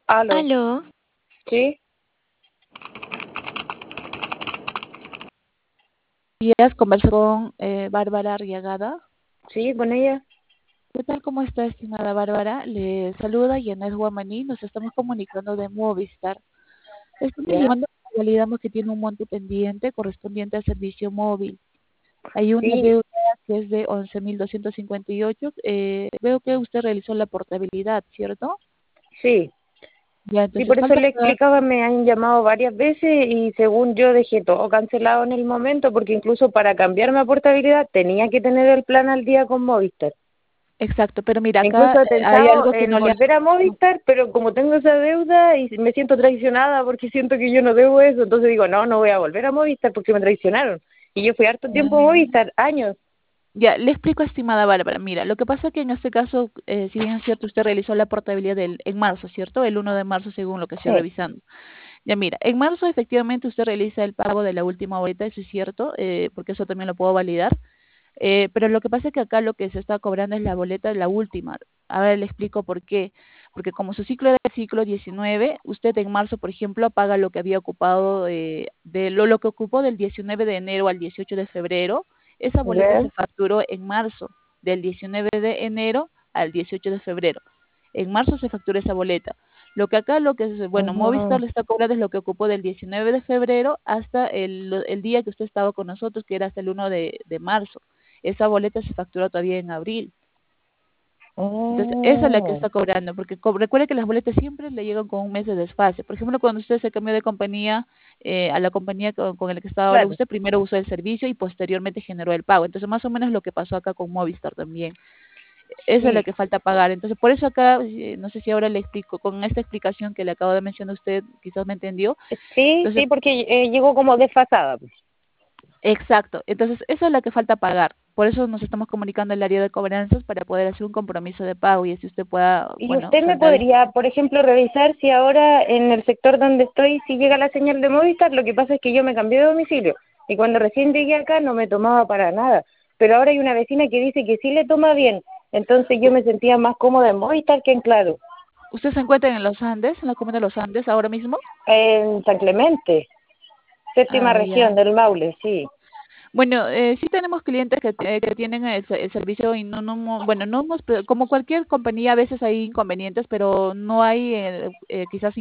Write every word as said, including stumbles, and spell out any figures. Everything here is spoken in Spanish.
Aló, Aló, ¿sí? Días, converso con eh, Bárbara Arriagada. ¿Sí, con ella? ¿Qué tal? ¿Cómo está, estimada Bárbara? Le saluda Yanet Guamaní. Nos estamos comunicando de Movistar. Estamos ¿Ya? llamando, validamos que tiene un monto pendiente correspondiente al servicio móvil. Hay una Sí, deuda que es de once mil doscientos cincuenta y ocho. Eh, veo que usted realizó la portabilidad, ¿cierto? sí. Ya, Sí, entonces por eso falta le pagar. explicaba, me han llamado varias veces y según yo dejé todo cancelado en el momento porque incluso para cambiarme a portabilidad tenía que tener el plan al día con Movistar. Exacto, pero mira, acá Incluso he eh, hay pensado algo que en no le ha... volver a Movistar, pero como tengo esa deuda y me siento traicionada porque siento que yo no debo eso, entonces digo, no, no voy a volver a Movistar porque me traicionaron. Y yo fui harto tiempo a Movistar, años. Ya, le explico, estimada Bárbara. Mira, lo que pasa es que en este caso, eh, si bien es cierto, usted realizó la portabilidad del, en marzo, ¿cierto? El uno de marzo, según lo que estoy Sí, revisando. Ya, mira, en marzo efectivamente usted realiza el pago de la última boleta, eso es cierto, eh, porque eso también lo puedo validar. Eh, pero lo que pasa es que acá lo que se está cobrando es la boleta de la última. Ahora le explico por qué. Porque como su ciclo era el ciclo diecinueve, usted en marzo, por ejemplo, paga lo que había ocupado, eh, de lo, lo que ocupó del diecinueve de enero al dieciocho de febrero. Esa boleta ¿ya? se facturó en marzo, del diecinueve de enero al dieciocho de febrero. En marzo se factura esa boleta. Lo que acá, lo que es, bueno, Movistar Ujú. le está cobrando es lo que ocupó del diecinueve de febrero hasta el, el día que usted estaba con nosotros, que era hasta el uno de, de marzo. Esa boleta se facturó todavía en abril. Entonces, esa es la que Mm, está cobrando, porque co recuerde que las boletas siempre le llegan con un mes de desfase. Por ejemplo, cuando usted se cambió de compañía, eh, a la compañía con, con la que está ahora claro, usted, primero usó el servicio y posteriormente generó el pago. Entonces, más o menos lo que pasó acá con Movistar también. Esa es la sí. que falta pagar. Entonces, por eso acá, eh, no sé si ahora le explico, con esta explicación que le acabo de mencionar a usted, quizás me entendió. Sí, Entonces, sí, porque eh, llegó como desfasada, pues. exacto. Entonces, esa es la que falta pagar. Por eso nos estamos comunicando al área de cobranzas para poder hacer un compromiso de pago y así usted pueda, ¿Y bueno, usted me saldar ese. podría, por ejemplo, revisar si ahora en el sector donde estoy si llega la señal de Movistar? Lo que pasa es que yo me cambié de domicilio y cuando recién llegué acá no me tomaba para nada, pero ahora hay una vecina que dice que sí le toma bien, entonces yo U- me sentía más cómoda en Movistar que en Claro, ¿Usted se encuentra en los Andes, en la comuna de los Andes ahora mismo? en San Clemente, séptima Ah, región ya. del Maule, sí. Bueno, eh, sí tenemos clientes que, eh, que tienen el, se- el servicio y no, no, mo- bueno, no hemos, pero como cualquier compañía, a veces hay inconvenientes, pero no hay, eh, eh, quizás